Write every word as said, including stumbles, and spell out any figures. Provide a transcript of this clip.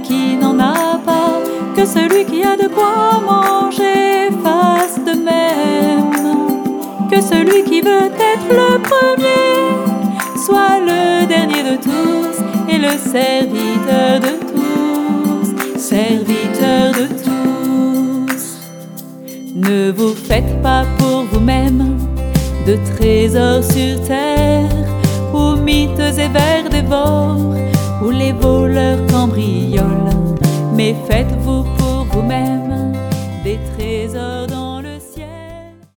qui n'en a pas, que celui qui a de quoi manger fasse de même, que celui qui veut être le premier soit le dernier de tous et le serviteur de tous, serviteur de tous. Ne vous faites pas pour vous-même de trésors sur terre, où mythes et vers dévorent, où les voleurs cambriolent, mais faites-vous pour vous-même